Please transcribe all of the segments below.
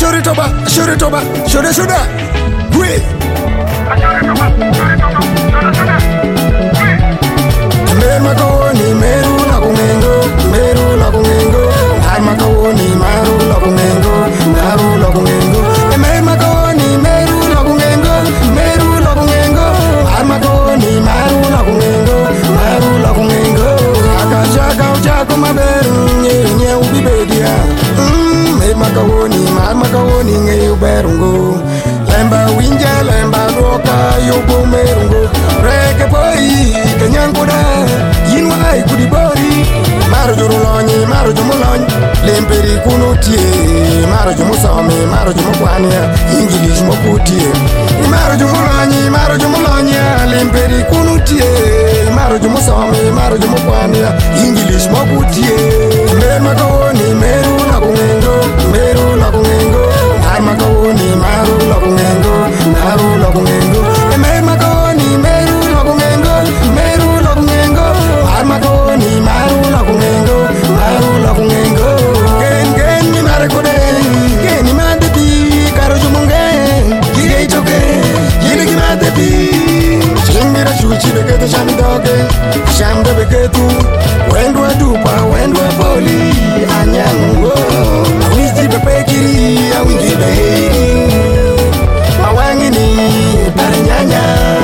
Shore toba, shore toba, shore shoda. We. Mer makawoni, meru la kumengo, meru la kumengo. Mar makawoni, maru la kumengo, maru la kumengo. Mer makawoni, meru la kumengo, meru la kumengo. Mar makawoni, maru la kumengo, maru la kumengo. Akashaka uchako maberu, nye ubibedia. Mer makawoni, mar makawoni, nye uberungo. Lemba winja, lemba roka, yobo merungo. Reke poi, kenyankuda, yinwa ai kudibori. Maro jurulonyi, maro jumulonyi. Lemperi kunutie, maro jumusome, maro jumukwania. English mokutie. Maro jumulonyi, maro jumulonyi. Lemperi kunutie, maro jumusome, maro jumukwania. English mokutie. Mer makawoni, meru la kumengo, meru la kumengo. Mar makawoni, maru la kumengo, maru la kumengo. Mer makawoni, meru la kumengo, meru la kumengo. Mar makawoni, maru la kumengo, maru la kumengo. Gen ni mare kode, gen ni madeti, karo jumunge, gige itoke, gine ki madeti. Chingira chuchi beketu shamdoge, shamdo beketu. Wendwa dupa, wendwa poli, anyango. Awiji bepekiri, awiji behiri. Mawangini, paranyanya.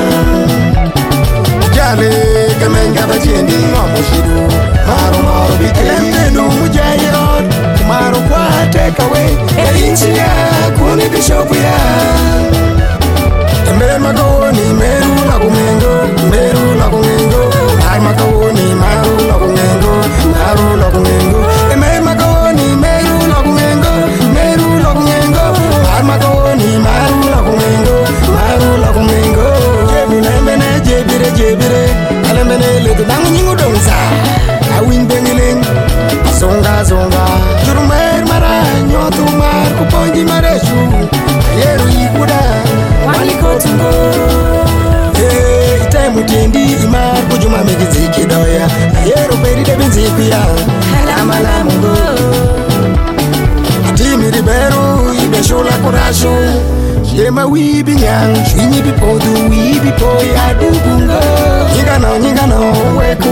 Jale, kemenga bajendi, ngomushidu. Maru bite, lemtenu mujayot. Maru kwa take away. Erinchia, kuni bishopu ya. Mer makawoni, meru la kumengo, meru la kumengo. Mar makawoni, maru la kumengo, maru la kumengo. Mer makawoni, meru la kumengo, meru la kumengo. Mar makawoni, maru la kumengo, maru la kumengo. Jebulembene, jebire. Alembene letu dangu nyingu dongsa. Awin bengiling, zonga. Jurumer mara, nyotu mar, kuponji mareshu. Yeru ikuda. Walikotungo ite mutindi imar kujuma megiziki doya. Yero peri de benziku ya Halamala mungo Atimi riberu ibe shola korasho. Yema wibi nyang Shwinyi bipodu wibi poya dubungo. Nyingano uwe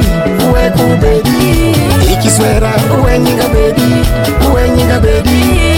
kubedi Ikiswera uwe nyinga bedi